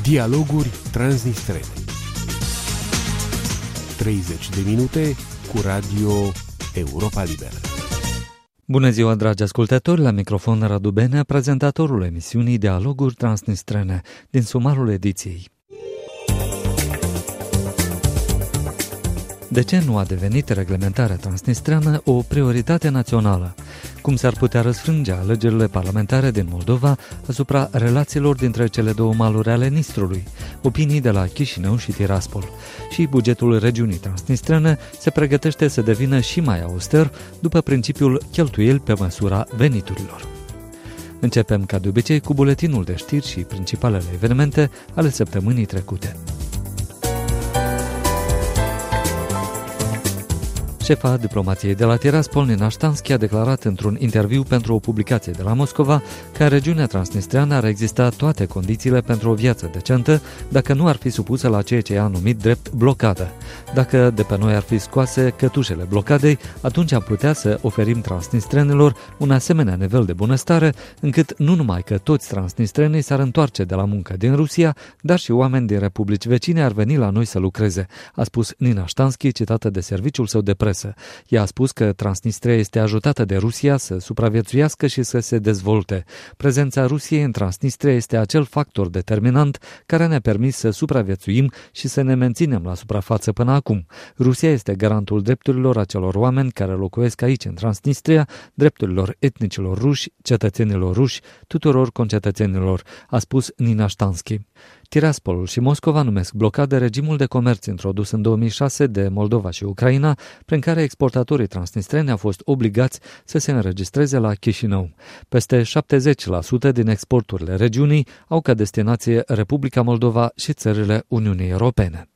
Dialoguri transnistrene. 30 de minute cu Radio Europa Liberă. Bună ziua, dragi ascultători, la microfon Radu Benea, prezentatorul emisiunii Dialoguri transnistrene din sumarul ediției. De ce nu a devenit reglementarea transnistreană o prioritate națională? Cum s-ar putea răsfrânge alegerile parlamentare din Moldova asupra relațiilor dintre cele două maluri ale Nistrului? Opinii de la Chișinău și Tiraspol. Și bugetul regiunii transnistrene se pregătește să devină și mai auster după principiul cheltuieli pe măsura veniturilor. Începem ca de obicei cu buletinul de știri și principalele evenimente ale săptămânii trecute. Șefa diplomației de la Tiraspol, Nina Ștanski, a declarat într-un interviu pentru o publicație de la Moscova că în regiunea transnistreană ar exista toate condițiile pentru o viață decentă dacă nu ar fi supusă la ceea ce a numit drept blocadă. Dacă de pe noi ar fi scoase cătușele blocadei, atunci am putea să oferim transnistrenilor un asemenea nivel de bunăstare, încât nu numai că toți transnistrenii s-ar întoarce de la muncă din Rusia, dar și oameni din republici vecine ar veni la noi să lucreze, a spus Nina Ștanski, citată de serviciul său de presă. Ea a spus că Transnistria este ajutată de Rusia să supraviețuiască și să se dezvolte. Prezența Rusiei în Transnistria este acel factor determinant care ne-a permis să supraviețuim și să ne menținem la suprafață până acum. Rusia este garantul drepturilor acelor oameni care locuiesc aici în Transnistria, drepturilor etnicilor ruși, cetățenilor ruși, tuturor concetățenilor, a spus Nina Ștanski. Tiraspolul și Moscova numesc blocade regimul de comerț introdus în 2006 de Moldova și Ucraina, prin care exportatorii transnistreni au fost obligați să se înregistreze la Chișinău. Peste 70% din exporturile regiunii au ca destinație Republica Moldova și țările Uniunii Europene.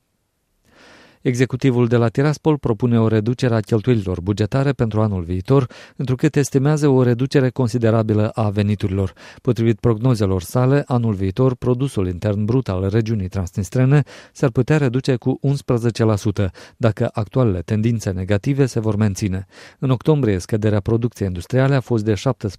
Executivul de la Tiraspol propune o reducere a cheltuielilor bugetare pentru anul viitor, întrucât estimează o reducere considerabilă a veniturilor. Potrivit prognozelor sale, anul viitor, produsul intern brut al regiunii transnistrene s-ar putea reduce cu 11%, dacă actualele tendințe negative se vor menține. În octombrie, scăderea producției industriale a fost de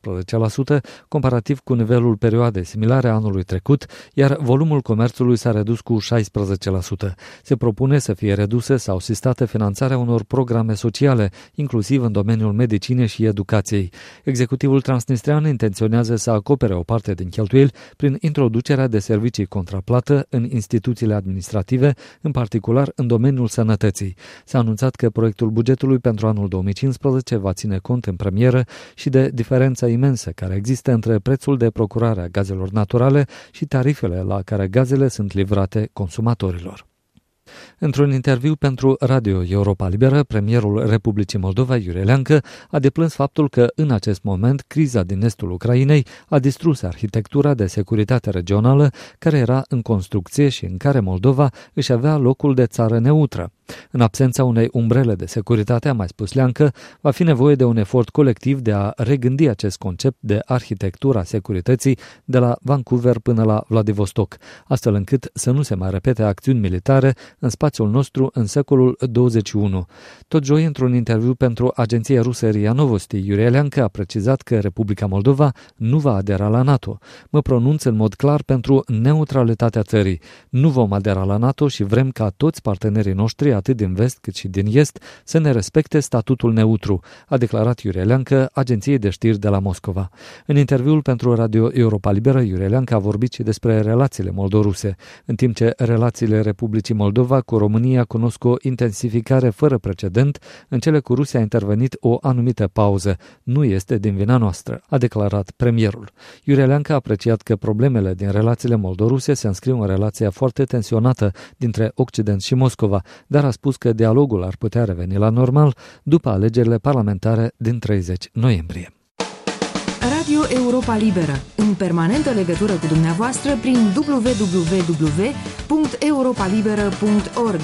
17%, comparativ cu nivelul perioadei similare anului trecut, iar volumul comerțului s-a redus cu 16%. Se propune să fie redusă sau asistată finanțarea unor programe sociale, inclusiv în domeniul medicinei și educației. Executivul transnistrean intenționează să acopere o parte din cheltuieli prin introducerea de servicii contraplată în instituțiile administrative, în particular în domeniul sănătății. S-a anunțat că proiectul bugetului pentru anul 2015 va ține cont în premieră și de diferența imensă care există între prețul de procurare a gazelor naturale și tarifele la care gazele sunt livrate consumatorilor. Într-un interviu pentru Radio Europa Liberă, premierul Republicii Moldova, Iurie Leancă, a deplâns faptul că, în acest moment, criza din estul Ucrainei a distrus arhitectura de securitate regională care era în construcție și în care Moldova își avea locul de țară neutră. În absența unei umbrele de securitate, a mai spus Leancă, va fi nevoie de un efort colectiv de a regândi acest concept de arhitectura securității de la Vancouver până la Vladivostok, astfel încât să nu se mai repete acțiuni militare în spațiul nostru în secolul 21. Tot joi, într-un interviu pentru agenția rusă RIA Novosti, Iurie Leancă a precizat că Republica Moldova nu va adera la NATO. Mă pronunț în mod clar pentru neutralitatea țării. Nu vom adera la NATO și vrem ca toți partenerii noștri, atât din vest cât și din est, să ne respecte statutul neutru, a declarat Iurie Leancă agenției de știri de la Moscova. În interviul pentru Radio Europa Liberă, Iurie Leancă a vorbit și despre relațiile moldoruse, în timp ce relațiile Republicii Moldova cu România cunosc o intensificare fără precedent, în cele cu Rusia a intervenit o anumită pauză. Nu este din vina noastră, a declarat premierul. Iurie Leancă a apreciat că problemele din relațiile moldoruse se înscriu în relația foarte tensionată dintre Occident și Moscova, dar a spus că dialogul ar putea reveni la normal după alegerile parlamentare din 30 noiembrie. Radio Europa Liberă, în permanentă legătură cu dumneavoastră prin www.europalibera.org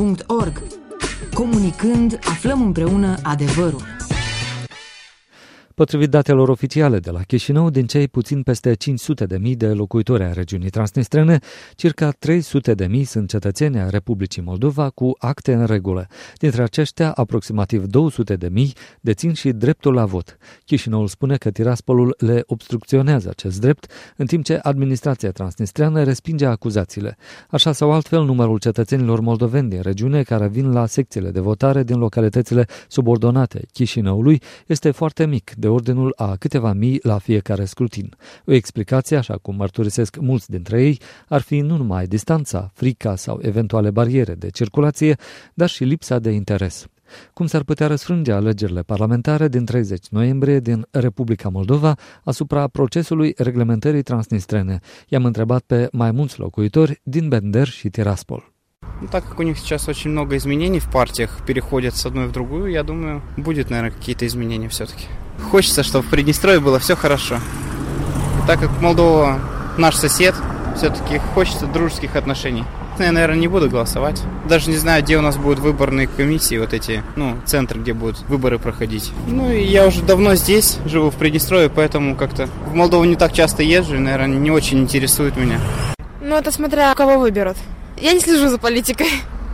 www.europalibera.org. Comunicând, aflăm împreună adevărul. Potrivit datelor oficiale de la Chișinău, din cei puțin peste 500.000 de locuitori ai regiunii transnistrene, circa 300.000 sunt cetățeni ai Republicii Moldova cu acte în regulă. Dintre aceștia, aproximativ 200.000 dețin și dreptul la vot. Chișinăul spune că Tiraspolul le obstrucționează acest drept, în timp ce administrația transnistreană respinge acuzațiile. Așa sau altfel, numărul cetățenilor moldoveni din regiune care vin la secțiile de votare din localitățile subordonate Chișinăului este foarte mic, de ordinul a câteva mii la fiecare scrutin. O explicație, așa cum mărturisesc mulți dintre ei, ar fi nu numai distanța, frica sau eventuale bariere de circulație, dar și lipsa de interes. Cum s-ar putea răsfrânge alegerile parlamentare din 30 noiembrie din Republica Moldova asupra procesului reglementării transnistrene? I-am întrebat pe mai mulți locuitori din Bender și Tiraspol. Так как у них сейчас очень много изменений в партиях, переходят с одной в другую, я думаю, будет, наверное, какие-то изменения все-таки. Хочется, чтобы в Приднестровье было все хорошо. Так как Молдова наш сосед, все-таки хочется дружеских отношений. Я, наверное, не буду голосовать. Даже не знаю, где у нас будут выборные комиссии, вот эти, центры, где будут выборы проходить. И я уже давно здесь, живу в Приднестровье, поэтому как-то в Молдову не так часто езжу, и, наверное, не очень интересует меня. Это смотря кого выберут. Я не слежу за политикой.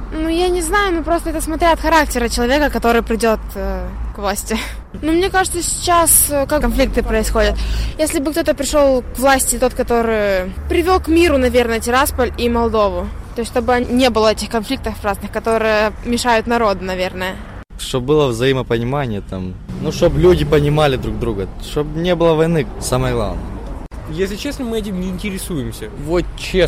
Я не знаю, просто это смотря от характера человека, который придет к власти. Мне кажется, сейчас как конфликты происходят. Если бы кто-то пришел к власти, тот, который привел к миру, наверное, Тирасполь и Молдову. То есть, чтобы не было этих конфликтов разных, которые мешают народу, наверное. Чтобы было взаимопонимание там, чтобы люди понимали друг друга, чтобы не было войны, самое главное. Если честно, мы этим не интересуемся. Вот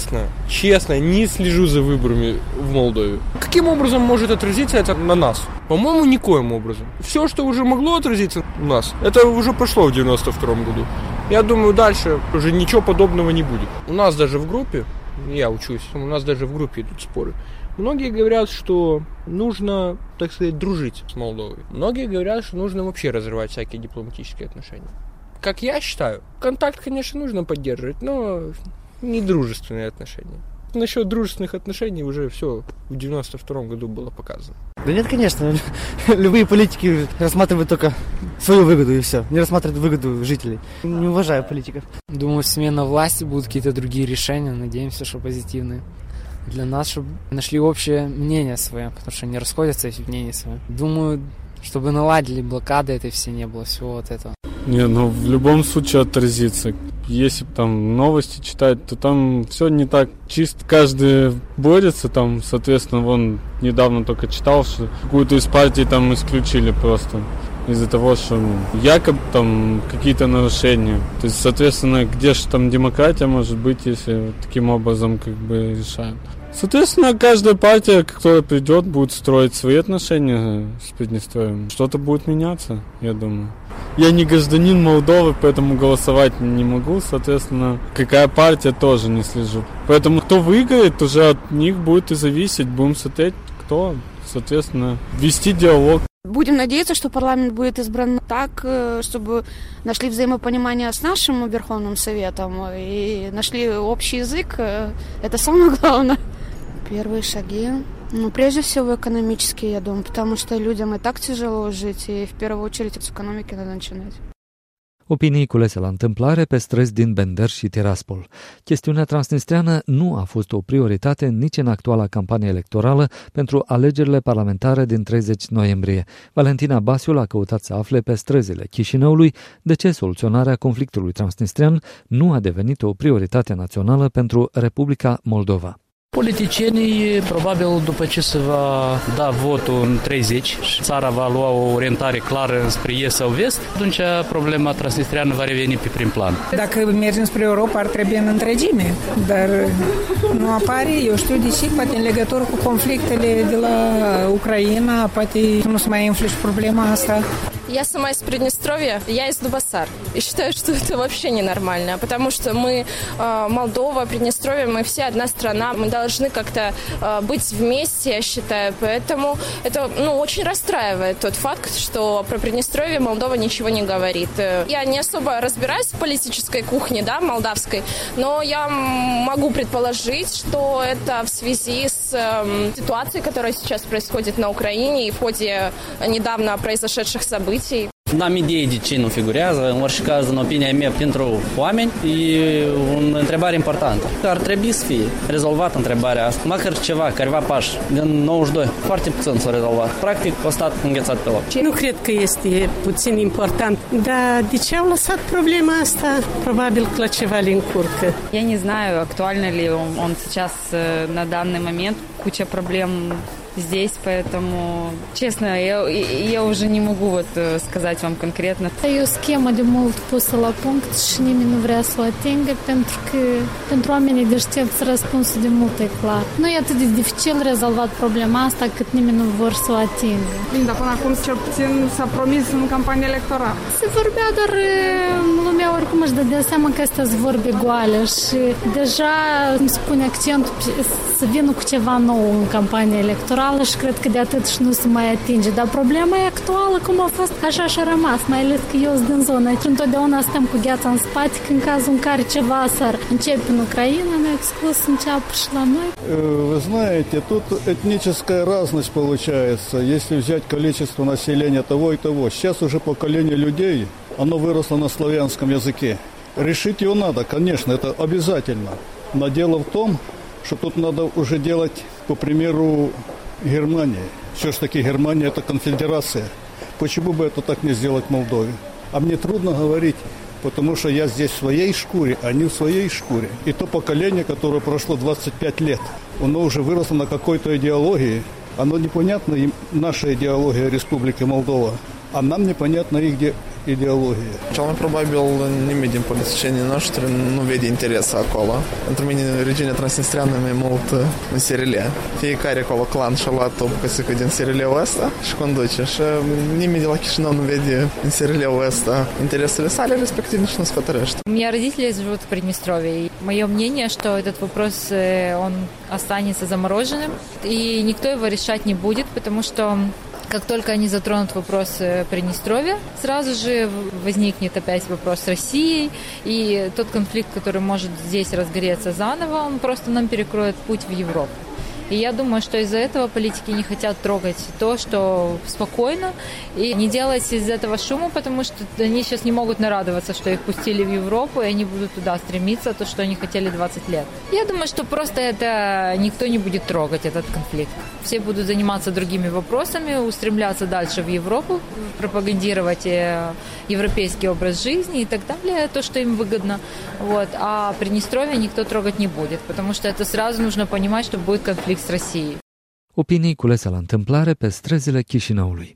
честно, не слежу за выборами в Молдове. Каким образом может отразиться это на нас? По-моему, никоим образом. Все, что уже могло отразиться у нас, это уже прошло в 92 году. Я думаю, дальше уже ничего подобного не будет. У нас даже в группе, я учусь, у нас даже в группе идут споры. Многие говорят, что нужно, так сказать, дружить с Молдовой. Многие говорят, что нужно вообще разрывать всякие дипломатические отношения. Как я считаю, контакт, конечно, нужно поддерживать, но не дружественные отношения. Насчет дружественных отношений уже все в 92 году было показано. Да нет, конечно. Любые политики рассматривают только свою выгоду и все. Не рассматривают выгоду жителей. Не уважаю политиков. Думаю, смена власти, будут какие-то другие решения. Надеемся, что позитивные. Для нас, чтобы нашли общее мнение свое, потому что не расходятся эти мнения свои. Думаю, чтобы наладили блокады этой все, не было всего вот этого. Не, в любом случае отразится. Если там новости читать, то там все не так чисто. Каждый борется там, соответственно, недавно только читал, что какую-то из партий там исключили просто из-за того, что якобы там какие-то нарушения. То есть, соответственно, где же там демократия может быть, если таким образом решают. Соответственно, каждая партия, которая придет, будет строить свои отношения с Приднестровьем. Что-то будет меняться, я думаю. Я не гражданин Молдовы, поэтому голосовать не могу. Соответственно, какая партия, тоже не слежу. Поэтому кто выиграет, уже от них будет и зависеть. Будем смотреть, кто, соответственно, вести диалог. Будем надеяться, что парламент будет избран так, чтобы нашли взаимопонимание с нашим Верховным Советом и нашли общий язык. Это самое главное. Первые шаги, прежде всего экономические, я думаю, потому что людям и так тяжело жить, и в первую очередь с экономики надо начинать. Opinii culese la întâmplare pe străzi din Bender și Tiraspol. Chestiunea transnistreană nu a fost o prioritate nici în actuala campanie electorală pentru alegerile parlamentare din 30 noiembrie. Valentina Basiul a căutat să afle pe străzile Chișinăului de ce soluționarea conflictului transnistrean nu a devenit o prioritate națională pentru Republica Moldova. Politicienii, probabil, după ce se va da votul în 30 și țara va lua o orientare clară spre est sau vest, atunci problema transnistreană va reveni pe prim plan. Dacă mergem spre Europa, ar trebui în întregime, dar nu apare, eu știu de ce, poate în legătură cu conflictele de la Ucraina, poate nu se mai influși problema asta. Я сама из Приднестровья, я из Дубасар. И считаю, что это вообще ненормально, потому что мы, Молдова, Приднестровье, мы все одна страна, мы должны как-то быть вместе, я считаю. Поэтому это очень расстраивает тот факт, что про Приднестровье Молдова ничего не говорит. Я не особо разбираюсь в политической кухне, молдавской, но я могу предположить, что это в связи с ситуацией, которая сейчас происходит на Украине и в ходе недавно произошедших событий. N-am idee de ce nu figurează, în orice caz, în opinia mea, pentru oameni, e o întrebare importantă. Ar trebui să fie rezolvată întrebarea asta, măcar careva pași, din 92, foarte puțin s-a rezolvat. Practic, a stat înghețat pe loc. Nu cred că este puțin important, dar de ce au lăsat problema asta? Probabil că la ceva le încurcă. Я не знаю, актуально ли он сейчас на данный момент, куча проблем здесь, поэтому, честно, я уже не могу сказать вам конкретно. E o schemă de mult pusă la punct și nimeni nu vrea să o atingă pentru că pentru oamenii deștepți răspunsul de mult e clar. Nu e atât de dificil rezolvat problema asta cât nimeni nu vor să o atingă. Bine, dar până acum cel puțin s-a promis în campanie electorală. Se vorbea, dar lumea oricum își dădea seama că astea sunt vorbe goale și deja îmi spune accentul să vină cu ceva nou în campanie electorală și cred că de atât și nu se mai atinge. Dar problema e actuală, cum a fost, așa și-a rămas, mai ales că eu sunt din zonă. Și întotdeauna stăm cu gheața în spate, că în cazul în care ceva s-ar începe în Ucraina, ne-a exclus să înceapă și la noi. Вы знаете, тут этническая разность получается, если взять количество населения того и того. Сейчас уже поколение людей, оно выросло на славянском языке. Решить его надо, конечно, это обязательно. Но дело в том, что тут надо уже делать, по примеру, Германии. Все-таки Германия – это конфедерация. Почему бы это так не сделать в Молдове? А мне трудно говорить, потому что я здесь в своей шкуре, а не в своей шкуре. И то поколение, которое прошло 25 лет, оно уже выросло на какой-то идеологии. Оно непонятно им, наша идеология Республики Молдова, а нам непонятна их ideologie. Cel mai probabil nimeni din politicienii noștri nu vede interes acolo. Pentru mine, regiunea transnistreană e mai mult în SRL. Fiecare acolo clan și-a luat o bucățică din SRL-ul ăsta și conduce. Și nimeni de la Chișinău nu vede în SRL-ul ăsta интересele sale, respectiv nici nu se hotărăște. У меня родители живут в Приднестровье. Мое мнение, что этот вопрос, он останется замороженным, и никто его решать не будет, потому что как только они затронут вопрос Приднестровья, сразу же возникнет опять вопрос с Россией, и тот конфликт, который может здесь разгореться заново, он просто нам перекроет путь в Европу. И я думаю, что из-за этого политики не хотят трогать то, что спокойно, и не делать из этого шума, потому что они сейчас не могут нарадоваться, что их пустили в Европу, и они будут туда стремиться, то, что они хотели 20 лет. Я думаю, что просто это никто не будет трогать, этот конфликт. Все будут заниматься другими вопросами, устремляться дальше в Европу, пропагандировать европейский образ жизни и так далее, то, что им выгодно. Вот. А Приднестровье никто трогать не будет, потому что это сразу нужно понимать, что будет конфликт с Россией. Opinii culese la întâmplare pe străzile Chișinăului.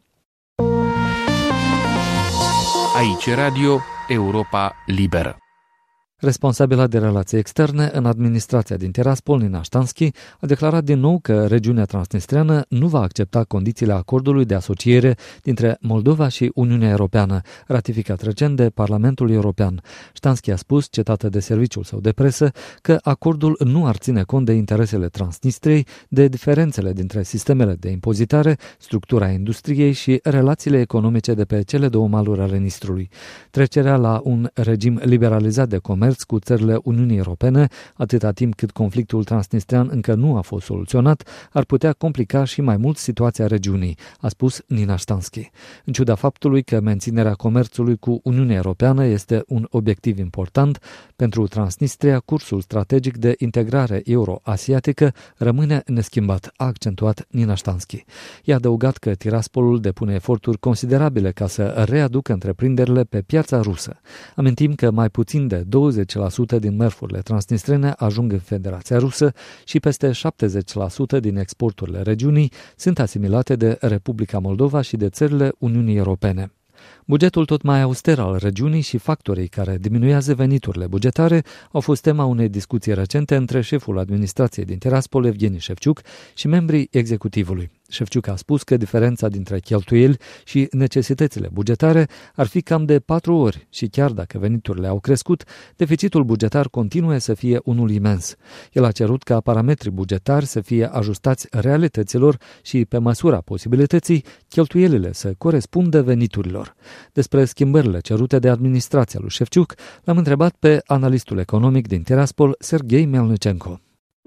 Aici Radio Europa Liberă. Responsabilă de relații externe în administrația din Tiraspol, Nina Ștanski, a declarat din nou că regiunea transnistreană nu va accepta condițiile acordului de asociere dintre Moldova și Uniunea Europeană, ratificat recent de Parlamentul European. Ștanski a spus, citată de serviciul său de presă, că acordul nu ar ține cont de interesele Transnistriei, de diferențele dintre sistemele de impozitare, structura industriei și relațiile economice de pe cele două maluri ale Nistrului. Trecerea la un regim liberalizat de comerț cu țările Uniunii Europene, atâta timp cât conflictul transnistrean încă nu a fost soluționat, ar putea complica și mai mult situația regiunii, a spus Nina Ștanski. În ciuda faptului că menținerea comerțului cu Uniunea Europeană este un obiectiv important, pentru Transnistria cursul strategic de integrare euro-asiatică rămâne neschimbat, a accentuat Nina Ștanski. I-a adăugat că Tiraspolul depune eforturi considerabile ca să readucă întreprinderile pe piața rusă. Amintim că mai puțin de 20% din mărfurile transnistrene ajung în Federația Rusă și peste 70% din exporturile regiunii sunt asimilate de Republica Moldova și de țările Uniunii Europene. Bugetul tot mai auster al regiunii și factorii care diminuează veniturile bugetare au fost tema unei discuții recente între șeful administrației din Tiraspol, Evgeni Șefciuc, și membrii executivului. Șefciuc a spus că diferența dintre cheltuieli și necesitățile bugetare ar fi cam de 4 ori și chiar dacă veniturile au crescut, deficitul bugetar continuă să fie unul imens. El a cerut ca parametrii bugetari să fie ajustați realităților și, pe măsura posibilității, cheltuielile să corespundă veniturilor. Despre schimbările cerute de administrația lui Șefciuc, l-am întrebat pe analistul economic din Tiraspol, Serghei Melnicenko. В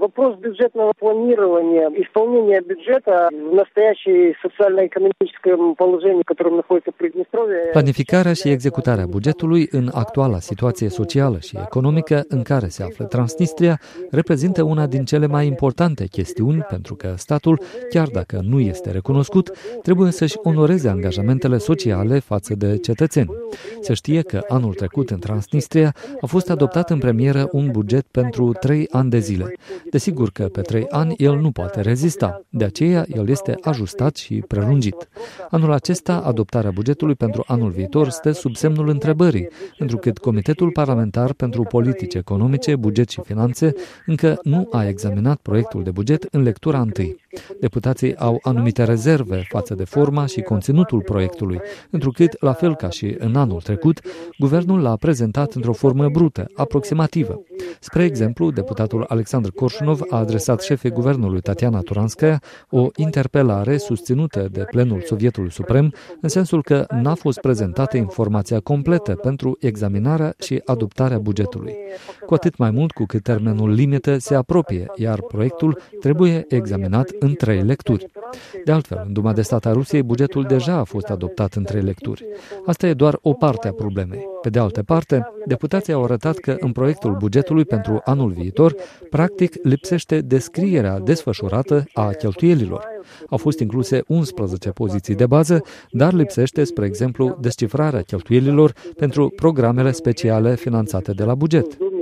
Вопрос бюджетного планирования, исполнения бюджета в настоящей социально-экономическом положении, в котором находится Приднестровье. Planificarea și executarea bugetului în actuala situație socială și economică în care se află Transnistria reprezintă una din cele mai importante chestiuni, pentru că statul, chiar dacă nu este recunoscut, trebuie să-și onoreze angajamentele sociale față de cetățeni. Se știe că anul trecut în Transnistria a fost adoptat în premieră un buget pentru 3 ani de zile. Desigur că pe 3 ani el nu poate rezista, de aceea el este ajustat și prelungit. Anul acesta, adoptarea bugetului pentru anul viitor stă sub semnul întrebării, întrucât Comitetul Parlamentar pentru Politici Economice, Buget și Finanțe încă nu a examinat proiectul de buget în lectura întâi. Deputații au anumite rezerve față de forma și conținutul proiectului, întrucât, la fel ca și în anul trecut, guvernul l-a prezentat într-o formă brută, aproximativă. Spre exemplu, deputatul Alexandru Korshunov a adresat șefei guvernului Tatiana Turanskaya o interpelare susținută de plenul Sovietului Suprem, în sensul că n-a fost prezentată informația completă pentru examinarea și adoptarea bugetului. Cu atât mai mult cu cât termenul limită se apropie, iar proiectul trebuie examinat în 3 lecturi. De altfel, în Duma de Stat a Rusiei, bugetul deja a fost adoptat în 3 lecturi. Asta e doar o parte a problemei. Pe de altă parte, deputații au arătat că în proiectul bugetului pentru anul viitor, practic lipsește descrierea desfășurată a cheltuielilor. Au fost incluse 11 poziții de bază, dar lipsește, spre exemplu, descifrarea cheltuielilor pentru programele speciale finanțate de la buget.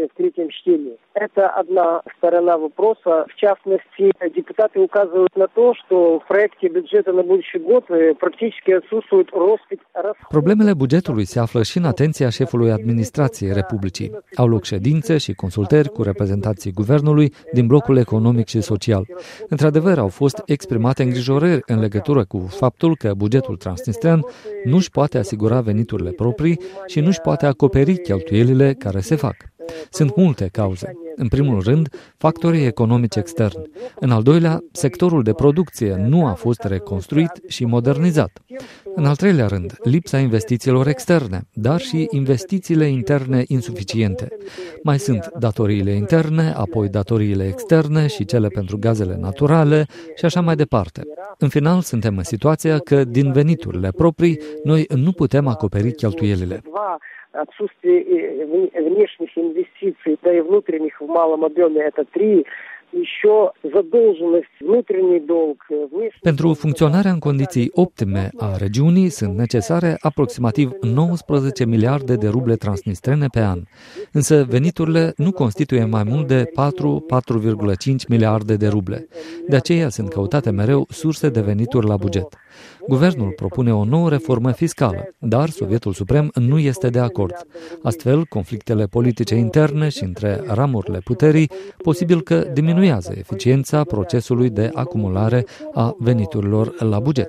Это одна сторона вопроса. В частности, депутаты указывают на то, что в проекте бюджета на будущий год практически отсутствует роспись. Problemele bugetului se află și în atenția șefului administrației Republicii. Au loc ședințe și consultări cu reprezentanții guvernului din blocul economic și social. Într-adevăr, au fost exprimate îngrijorări în legătură cu faptul că bugetul transnistrian nu își poate asigura veniturile proprii și nu își poate acoperi cheltuielile care se fac. Sunt multe cauze. În primul rând, factorii economici externi. În al doilea, sectorul de producție nu a fost reconstruit și modernizat. În al treilea rând, lipsa investițiilor externe, dar și investițiile interne insuficiente. Mai sunt datoriile interne, apoi datoriile externe și cele pentru gazele naturale și așa mai departe. În final, suntem în situația că din veniturile proprii noi nu putem acoperi cheltuielile. Отсутствие внешних инвестиций, да и внутренних в малом объеме, это 3. Еще задолженность, внутренний долг. Pentru funcționarea în condiții optime a regiunii sunt necesare aproximativ 19 miliarde de ruble transnistrene pe an. Însă veniturile nu constituie mai mult de 4,5 miliarde de ruble. De aceea sunt căutate mereu surse de venituri la buget. Guvernul propune o nouă reformă fiscală, dar Sovietul Suprem nu este de acord. Astfel, conflictele politice interne și între ramurile puterii posibil că diminuează eficiența procesului de acumulare a veniturilor la buget.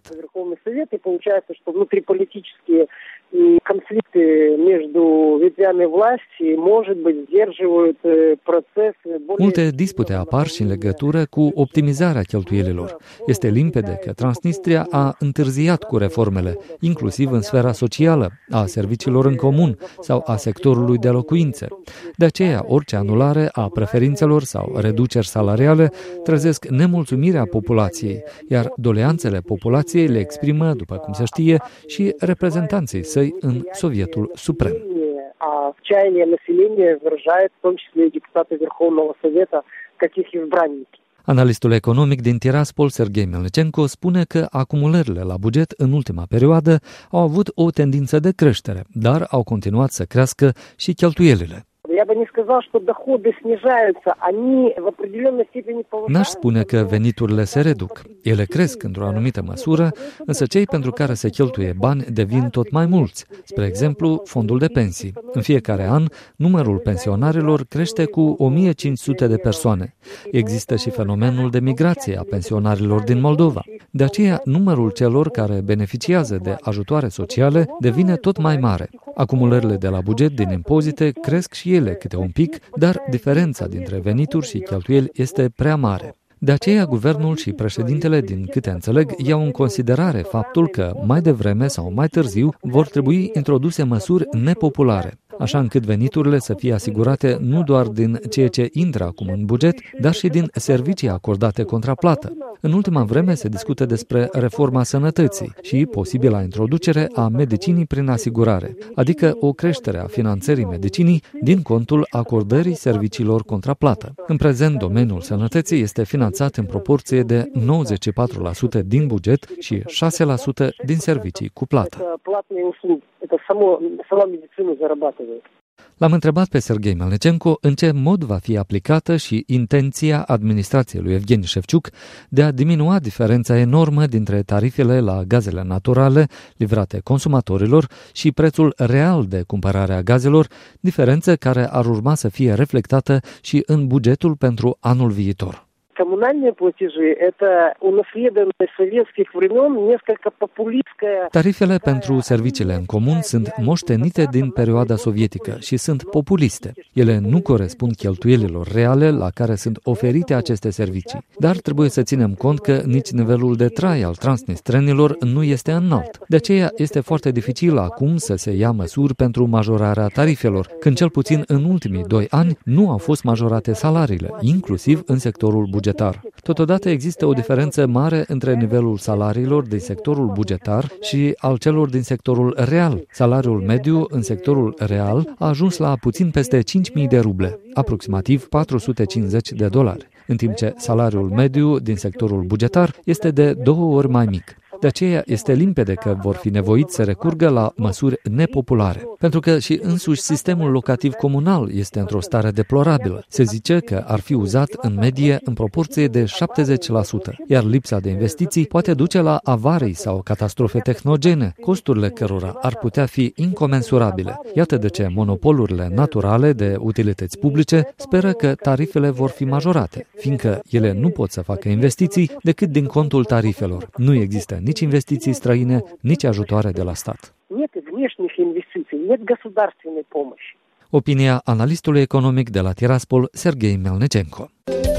Конфликты между ветвями власти, может быть, сдерживают процесс. Multe dispute apar și în legătură cu optimizarea cheltuielilor. Este limpede că Transnistria a întârziat cu reformele, inclusiv în sfera socială, a serviciilor în comun sau a sectorului de locuințe. De aceea, orice anulare a preferințelor sau reduceri salariale trezesc nemulțumirea populației, iar doleanțele populației le exprimă, după cum se știe, și reprezentanții săi în Sovietul Suprem. Отчаяние населения выражает в том числе и депутаты Верховного Совета, как их избранники. Analistul economic din Tiraspol, Serghei Melnichenko, spune că acumulările la buget în ultima perioadă au avut o tendință de creștere, dar au continuat să crească și cheltuielile. Я бы не сказал, что доходы снижаются, они в определенной степени повышаются. N-aș spune că veniturile se reduc. Ele cresc într-o anumită măsură, însă cei pentru care se cheltuie bani devin tot mai mulți. Spre exemplu, fondul de pensii. În fiecare an, numărul pensionarilor crește cu 1500 de persoane. Există și fenomenul de migrație a pensionarilor din Moldova. De aceea, numărul celor care beneficiază de ajutoare sociale devine tot mai mare. Acumulările de la buget din impozite cresc și ele câte un pic, dar diferența dintre venituri și cheltuieli este prea mare. De aceea, guvernul și președintele, din câte înțeleg, iau în considerare faptul că mai devreme sau mai târziu vor trebui introduse măsuri nepopulare. așa încât veniturile să fie asigurate nu doar din ceea ce intră acum în buget, dar și din servicii acordate contra plată. În ultima vreme se discută despre reforma sănătății și posibila introducere a medicinii prin asigurare, adică o creștere a finanțării medicinii din contul acordării serviciilor contra plată. În prezent, domeniul sănătății este finanțat în proporție de 94% din buget și 6% din servicii cu plată. L-am întrebat pe Serghei Melnicenko în ce mod va fi aplicată și intenția administrației lui Evgeni Șefciuc de a diminua diferența enormă dintre tarifele la gazele naturale livrate consumatorilor și prețul real de cumpărare a gazelor, diferență care ar urma să fie reflectată și în bugetul pentru anul viitor. Коммунальные платежи – это унаследованное советских времен несколько популистское. Tarifele pentru serviciile în comun sunt moștenite din perioada sovietică și sunt populiste. Ele nu corespund cheltuielilor reale la care sunt oferite aceste servicii. Dar trebuie să ținem cont că nici nivelul de trai al transnistrenilor nu este înalt. De aceea este foarte dificil acum să se ia măsuri pentru majorarea tarifelor, când cel puțin în ultimii 2 ani nu au fost majorate salariile, inclusiv în sectorul bugetar. Totodată există o diferență mare între nivelul salariilor din sectorul bugetar și al celor din sectorul real. Salariul mediu în sectorul real a ajuns la puțin peste 5.000 de ruble, aproximativ $450, în timp ce salariul mediu din sectorul bugetar este de 2 ori mai mic. De aceea este limpede că vor fi nevoiți să recurgă la măsuri nepopulare. Pentru că și însuși sistemul locativ comunal este într-o stare deplorabilă. Se zice că ar fi uzat în medie în proporție de 70%, iar lipsa de investiții poate duce la avarii sau catastrofe tehnogene, costurile cărora ar putea fi incomensurabile. Iată de ce monopolurile naturale de utilități publice speră că tarifele vor fi majorate, fiindcă ele nu pot să facă investiții decât din contul tarifelor. Nu există nici investiții străine, nici ajutoare de la stat. Opinia analistului economic de la Tiraspol, Serghei Melnicenko.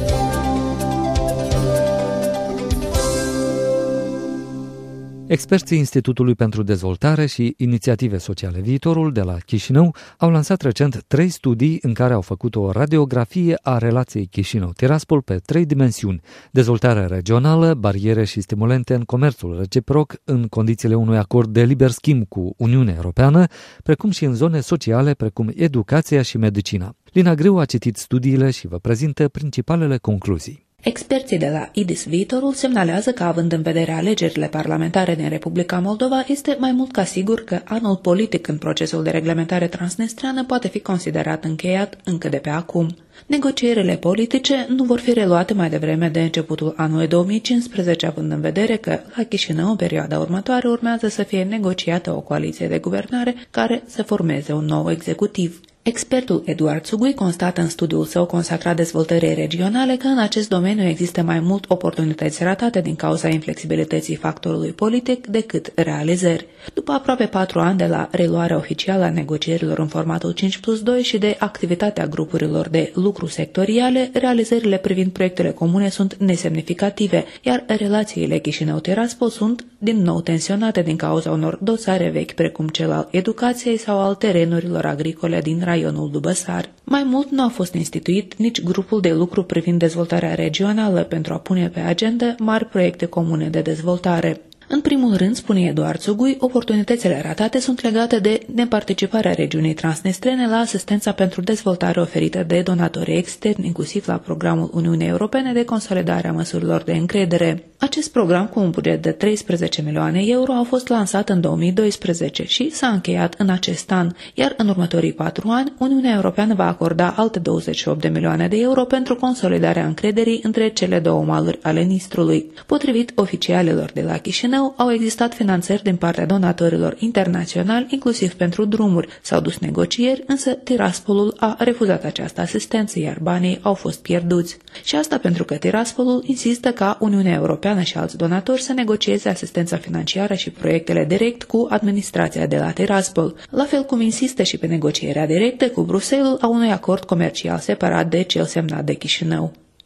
Experții Institutului pentru Dezvoltare și Inițiative Sociale Viitorul de la Chișinău au lansat recent 3 studii în care au făcut o radiografie a relației Chișinău-Tiraspol pe 3 dimensiuni: dezvoltare regională, bariere și stimulente în comerțul reciproc în condițiile unui acord de liber schimb cu Uniunea Europeană, precum și în zone sociale precum educația și medicina. Lina Greu a citit studiile și vă prezintă principalele concluzii. Experții de la IDIS Viitorul semnalează că, având în vedere alegerile parlamentare din Republica Moldova, este mai mult ca sigur că anul politic în procesul de reglementare transnistreană poate fi considerat încheiat încă de pe acum. Negocierile politice nu vor fi reluate mai devreme de începutul anului 2015, având în vedere că la Chișinău, în perioada următoare, urmează să fie negociată o coaliție de guvernare care să formeze un nou executiv. Expertul Eduard Sugui constată în studiul său consacrat dezvoltării regionale că în acest domeniu există mai mult oportunități ratate din cauza inflexibilității factorului politic decât realizări. După aproape 4 ani de la reluarea oficială a negocierilor în formatul 5+2 și de activitatea grupurilor de lucru sectoriale, realizările privind proiectele comune sunt nesemnificative, iar relațiile Chișinău-Tiraspol sunt din nou tensionate din cauza unor dosare vechi precum cel al educației sau al terenurilor agricole din raionul Dubăsar. Mai mult, nu a fost instituit nici grupul de lucru privind dezvoltarea regională pentru a pune pe agenda mari proiecte comune de dezvoltare. În primul rând, spune Eduard Sugui, oportunitățile ratate sunt legate de neparticiparea regiunii transnistrene la asistența pentru dezvoltare oferită de donatorii externi, inclusiv la programul Uniunii Europene de consolidare a măsurilor de încredere. Acest program, cu un buget de 13 milioane euro, a fost lansat în 2012 și s-a încheiat în acest an, iar în următorii 4 ani, Uniunea Europeană va acorda alte 28 de milioane de euro pentru consolidarea încrederii între cele două maluri ale Nistrului. Potrivit oficialilor de la Chișinău, au existat finanțări din partea donatorilor internaționali, inclusiv pentru drumuri. S-au dus negocieri, însă Tiraspolul a refuzat această asistență, iar banii au fost pierduți. Și asta pentru că Tiraspolul insistă ca Uniunea Europeană și alți donatori să negocieze asistența financiară și proiectele direct cu administrația de la Tiraspol, la fel cum insistă și pe negocierea directă cu Bruxelles a unui acord comercial separat de cel semnat de Chișinău.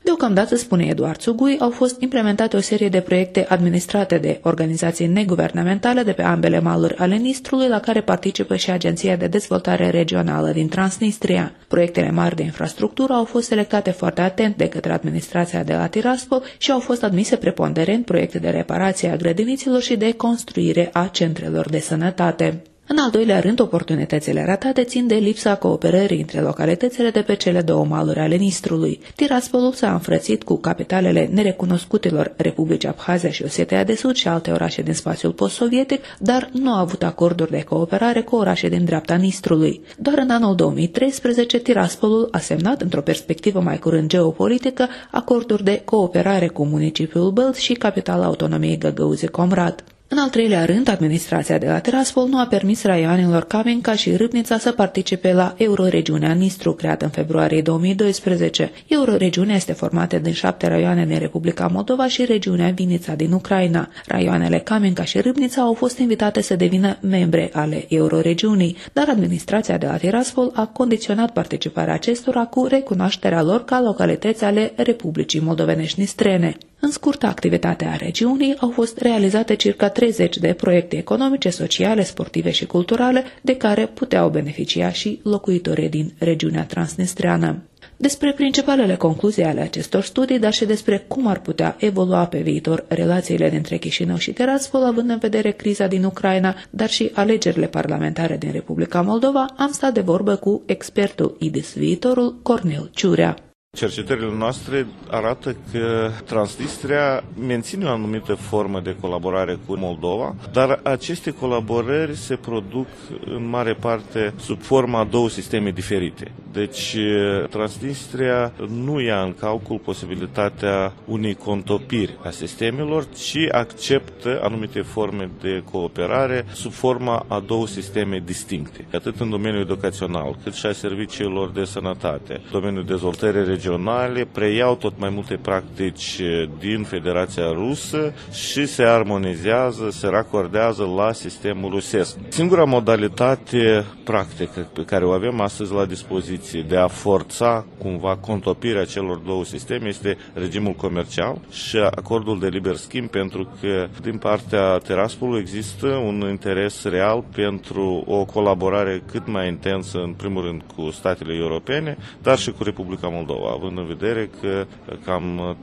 Deocamdată, spune Eduard Sugui, au fost implementate o serie de proiecte administrate de organizații neguvernamentale de pe ambele maluri ale Nistrului, la care participă și Agenția de Dezvoltare Regională din Transnistria. Proiectele mari de infrastructură au fost selectate foarte atent de către administrația de la Tiraspol și au fost admise preponderent proiecte de reparație a grădiniților și de construire a centrelor de sănătate. În al doilea rând, oportunitățile ratate țin de lipsa cooperării între localitățile de pe cele două maluri ale Nistrului. Tiraspolul s-a înfrățit cu capitalele nerecunoscutelor Republicii Abhazia și Osetia de Sud și alte orașe din spațiul post-sovietic, dar nu a avut acorduri de cooperare cu orașe din dreapta Nistrului. Doar în anul 2013, Tiraspolul a semnat, într-o perspectivă mai curând geopolitică, acorduri de cooperare cu municipiul Bălți și capitala autonomiei Găgăuzie-Comrat. În al treilea rând, administrația de la Tiraspol nu a permis raioanelor Kamenka și Râbnița să participe la Euroregiunea Nistru, creată în februarie 2012. Euroregiunea este formată din 7 raioane din Republica Moldova și regiunea Vinița din Ucraina. Raioanele Kamenka și Râbnița au fost invitate să devină membre ale Euroregiunii, dar administrația de la Tiraspol a condiționat participarea acestora cu recunoașterea lor ca localități ale Republicii Moldovenești Nistrene. În scurtă activitate a regiunii au fost realizate circa 30 de proiecte economice, sociale, sportive și culturale, de care puteau beneficia și locuitorii din regiunea transnistreană. Despre principalele concluzii ale acestor studii, dar și despre cum ar putea evolua pe viitor relațiile dintre Chișinău și Tiraspol, având în vedere criza din Ucraina, dar și alegerile parlamentare din Republica Moldova, am stat de vorbă cu expertul IDIS Viitorul, Cornel Ciurea. Cercetările noastre arată că Transnistria menține o anumită formă de colaborare cu Moldova, dar aceste colaborări se produc în mare parte sub forma a două sisteme diferite. Deci Transnistria nu ia în calcul posibilitatea unei contopiri a sistemelor, ci acceptă anumite forme de cooperare sub forma a două sisteme distincte, atât în domeniul educațional, cât și a serviciilor de sănătate, domeniul dezvoltării regionale, preiau tot mai multe practici din Federația Rusă și se armonizează, se racordează la sistemul rusesc. Singura modalitate practică pe care o avem astăzi la dispoziție de a forța cumva contopirea celor două sisteme este regimul comercial și acordul de liber schimb, pentru că din partea Tiraspolului există un interes real pentru o colaborare cât mai intensă, în primul rând cu statele europene, dar și cu Republica Moldova, având în vedere că cam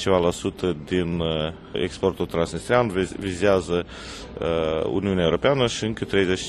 30% din exportul transnistrian vizează Uniunea Europeană și încă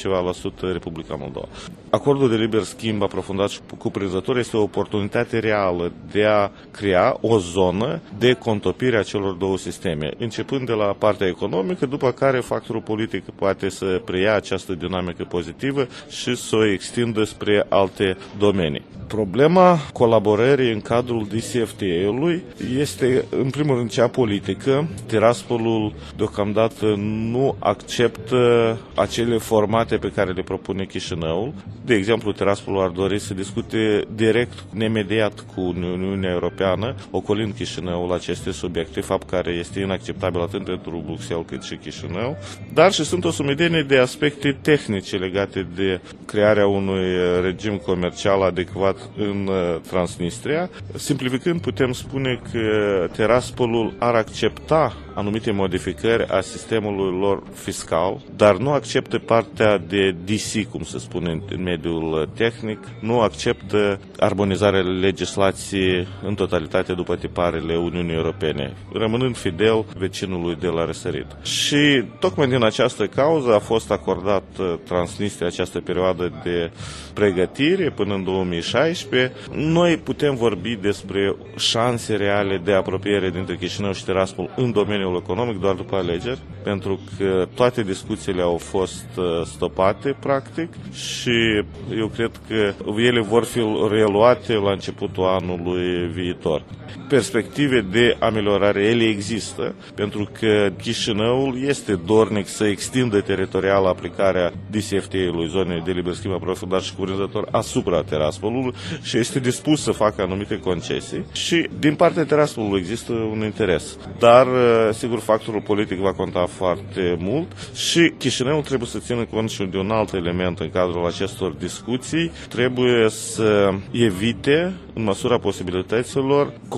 30% Republica Moldova. Acordul de liber schimb aprofundat și cuprinzător este o oportunitate reală de a crea o zonă de contopire a celor două sisteme, începând de la partea economică, după care factorul politic poate să preia această dinamică pozitivă și să o extindă spre alte domenii. Problema colaborării în cadrul DCFTA-ului este, în primul rând, cea politică. Tiraspolul deocamdată nu acceptă acele formate pe care le propune Chișinăul. De exemplu, Tiraspolul ar dori să discute direct, nemediat cu Uniunea Europeană, ocolind Chișinăul aceste subiecte, fapt care este inacceptabil atât pentru Bruxelles cât și Chișinău, dar și sunt o sumedenie de aspecte tehnice legate de crearea unui regim comercial adecvat în Transnistria. Simplificând, putem spune că Tiraspolul ar accepta anumite modificări a sistemului lor fiscal, dar nu acceptă partea de DC, cum se spune în mediul tehnic, nu acceptă armonizarea legislației în totalitate după tiparele Uniunii Europene, rămânând fidel vecinului de la răsărit. Și tocmai din această cauză a fost acordat Transnistria această perioadă de pregătire până în 2016. Noi putem vorbi despre șanse reale de apropiere dintre Chișinău și Tiraspol în domeniul economic doar după alegeri, pentru că toate discuțiile au fost stopate, practic, și eu cred că ele vor fi reluate la începutul anului viitor. Perspective de ameliorare, ele există, pentru că Chișinăul este dornic să extindă teritorial aplicarea DCFTA-ului, zonei de liber schimb aprofundat și cuprinzător, asupra Tiraspolului și este dispus să facă anumite concesii și din partea Tiraspolului există un interes. Dar, sigur, factorul politic va conta foarte mult și Chișinăul trebuie să țină cont și de un alt element în cadrul acestor discuții. Trebuie să evite, în măsura posibilităților,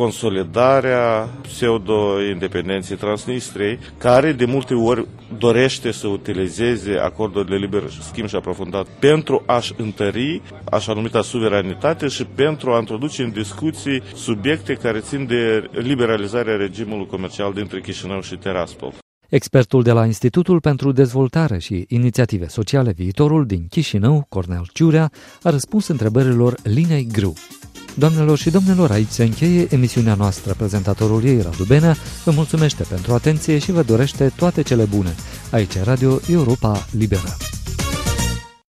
consolidarea pseudo-independenței Transnistriei, care de multe ori dorește să utilizeze acordul de liber schimb și aprofundat pentru a-și întări așa numita suveranitate și pentru a introduce în discuții subiecte care țin de liberalizarea regimului comercial dintre Chișinău și Tiraspol. Expertul de la Institutul pentru Dezvoltare și Inițiative Sociale Viitorul din Chișinău, Cornel Ciurea, a răspuns întrebărilor Linei Grâu. Doamnelor și domnilor, aici se încheie emisiunea noastră. Prezentatorul ei, Radu Benea, vă mulțumește pentru atenție și vă dorește toate cele bune. Aici Radio Europa Liberă.